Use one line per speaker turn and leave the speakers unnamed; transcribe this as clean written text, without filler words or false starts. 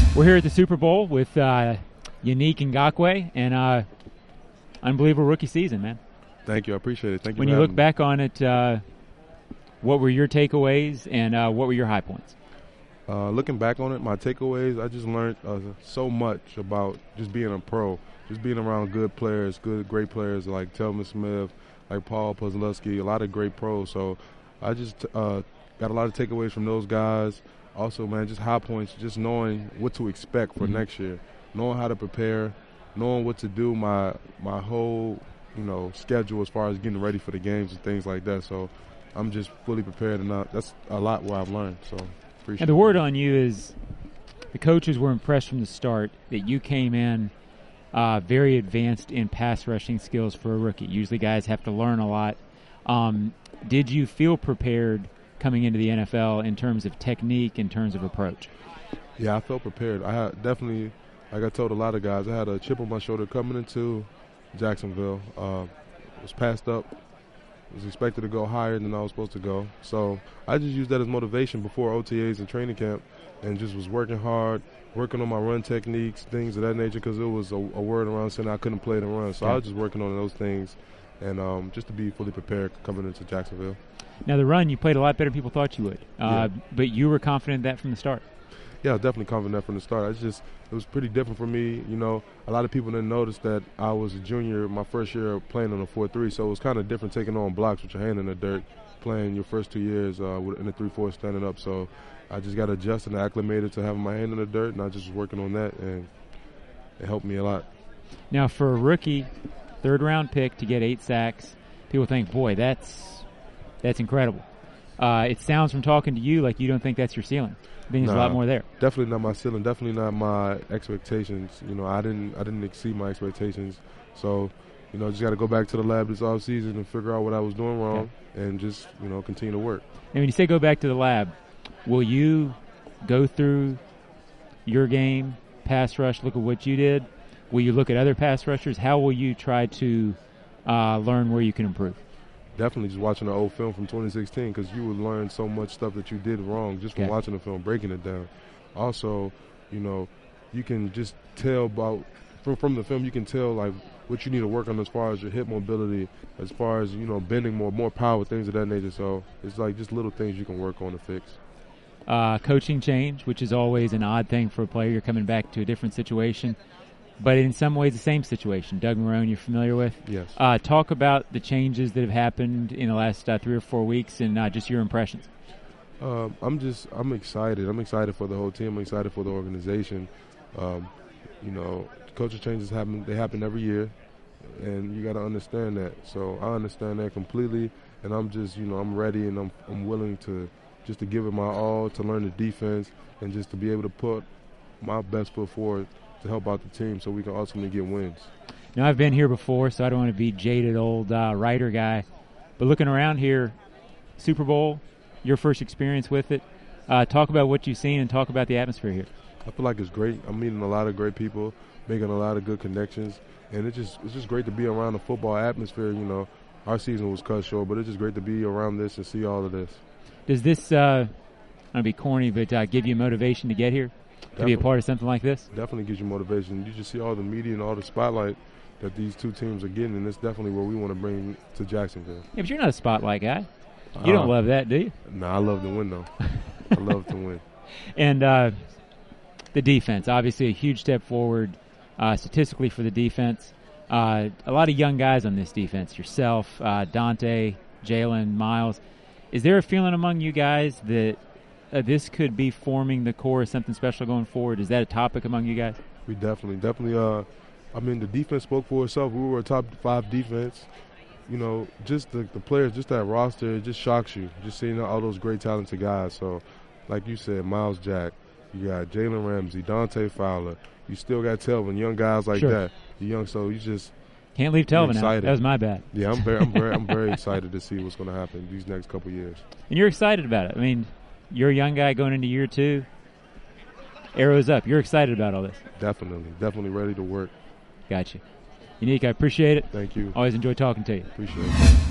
We're here at the Super Bowl with Yannick Ngakoue, and unbelievable rookie season, man.
Thank you. I appreciate it. Thank you.
When you look back on it, what were your takeaways and what were your high points?
Looking back on it, my takeaways, I just learned so much about just being a pro, just being around good players, great players like Telvin Smith, like Paul Posluszky, a lot of great pros. So I just got a lot of takeaways from those guys. Also, man, just high points, just knowing what to expect for next year, knowing how to prepare, knowing what to do, my whole schedule as far as getting ready for the games and things like that. So I'm just fully prepared, and that's a lot where I've learned. So appreciate it.
And the word on you is the coaches were impressed from the start that you came in very advanced in pass rushing skills for a rookie. Usually guys have to learn a lot. Did you feel prepared coming into the NFL in terms of technique, in terms of approach?
Yeah, I felt prepared. I had definitely, like I told a lot of guys, I had a chip on my shoulder coming into Jacksonville. Was passed up, was expected to go higher than I was supposed to go. So I just used that as motivation before OTAs and training camp, and just was working hard, working on my run techniques, things of that nature, because it was a word around saying I couldn't play the run. So I was just working on those things, and just to be fully prepared coming into Jacksonville.
Now, the run, you played a lot better than people thought you would, but you were confident in that from the start.
Yeah, I was definitely confident from the start. It was pretty different for me. A lot of people didn't notice that I was a junior my first year playing on a 4-3, so it was kind of different taking on blocks with your hand in the dirt, playing your first 2 years in the 3-4 standing up. So I just got adjusted and acclimated to having my hand in the dirt, and I just was working on that, and it helped me a lot.
Now, for a rookie, third-round pick to get 8 sacks, people think, boy, that's incredible. It sounds from talking to you like you don't think that's your ceiling. I think there's a lot more there.
Definitely not my ceiling. Definitely not my expectations. I didn't exceed my expectations. So, just got to go back to the lab this offseason and figure out what I was doing wrong, and just continue to work.
And when you say go back to the lab, will you go through your game, pass rush, look at what you did? Will you look at other pass rushers? How will you try to learn where you can improve?
Definitely just watching the old film from 2016, because you would learn so much stuff that you did wrong just from watching the film, breaking it down. Also, you can just tell about from the film. You can tell like what you need to work on as far as your hip mobility, as far as bending more power, things of that nature. So it's like just little things you can work on to fix.
Coaching change, which is always an odd thing for a player. You're coming back to a different situation, but in some ways the same situation. Doug Marrone, you're familiar with?
Yes.
Talk about the changes that have happened in the last 3 or 4 weeks and just your impressions.
I'm excited. I'm excited for the whole team. I'm excited for the organization. Coaching changes happen. They happen every year, and you got to understand that. So I understand that completely, and I'm just, I'm ready, and I'm willing to just to give it my all, to learn the defense, and just to be able to put my best foot forward to help out the team so we can ultimately get wins.
Now, I've been here before, so I don't want to be jaded old writer guy. But looking around here, Super Bowl, your first experience with it, talk about what you've seen and talk about the atmosphere here.
I feel like it's great. I'm meeting a lot of great people, making a lot of good connections, and it's just great to be around the football atmosphere. Our season was cut short, but it's just great to be around this and see all of this.
Does this, I don't want to be corny, but give you motivation to get here? To be a part of something like this?
Definitely gives you motivation. You just see all the media and all the spotlight that these two teams are getting, and it's definitely what we want to bring to Jacksonville.
Yeah, but you're not a spotlight guy. You don't love that, do you?
Nah, I love to win, though. I love to win.
And the defense, obviously a huge step forward statistically for the defense. A lot of young guys on this defense, yourself, Dante, Jalen, Miles. Is there a feeling among you guys that this could be forming the core of something special going forward? Is that a topic among you guys?
We definitely. The defense spoke for itself. We were a top 5 defense. Just the players, just that roster, it just shocks you. Just seeing all those great, talented guys. So, like you said, Miles Jack, you got Jalen Ramsey, Dante Fowler. You still got Telvin, young guys like that. So you just
can't leave Telvin out. That was my bad.
Yeah, I'm very excited to see what's going to happen these next couple years.
And you're excited about it. I mean, you're a young guy going into year 2. Arrows up. You're excited about all this.
Definitely ready to work.
Gotcha. Yannick, I appreciate it.
Thank you.
Always enjoy talking to you.
Appreciate it.